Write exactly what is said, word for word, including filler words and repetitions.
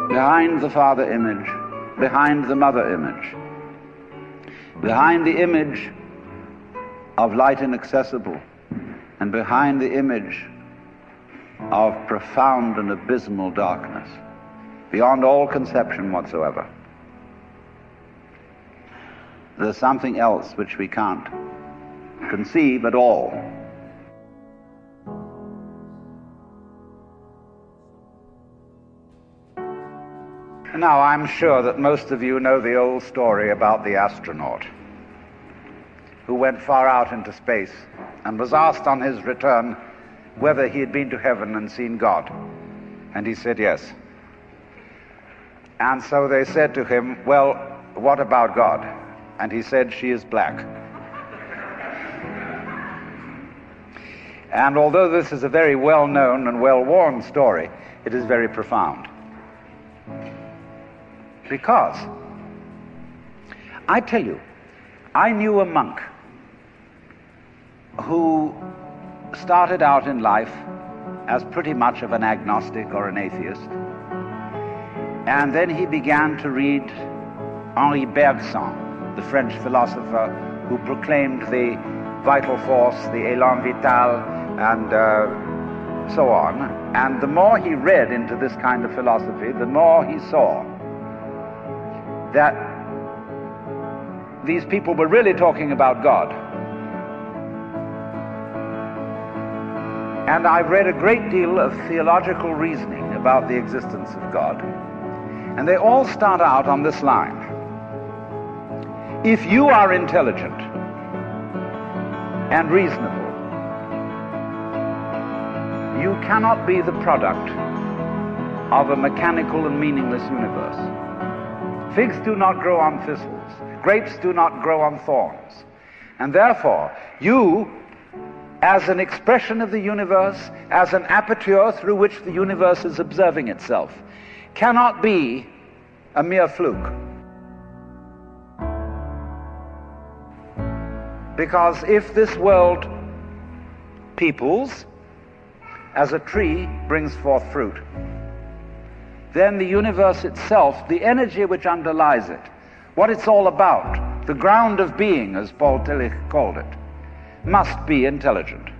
behind the father image, behind the mother image, behind the image of light inaccessible, and behind the image of profound and abysmal darkness, beyond all conception whatsoever. There's something else which we can't conceive at all. Now, I'm sure that most of you know the old story about the astronaut who went far out into space and was asked on his return whether he had been to heaven and seen God. And he said yes. And so they said to him, well, what about God? And he said, she is black. And although this is a very well-known and well-worn story, it is very profound. Because, I tell you, I knew a monk who started out in life as pretty much of an agnostic or an atheist. And then he began to read Henri Bergson, the French philosopher who proclaimed the vital force, the élan vital, and uh, so on. And the more he read into this kind of philosophy, the more he saw that these people were really talking about God. And I've read a great deal of theological reasoning about the existence of God, and they all start out on this line: if you are intelligent and reasonable, you cannot be the product of a mechanical and meaningless universe. Figs do not grow on thistles. Grapes do not grow on thorns. And therefore, you, as an expression of the universe, as an aperture through which the universe is observing itself, cannot be a mere fluke. Because if this world peoples, as a tree brings forth fruit, then the universe itself, the energy which underlies it, what it's all about, the ground of being, as Paul Tillich called it, must be intelligent.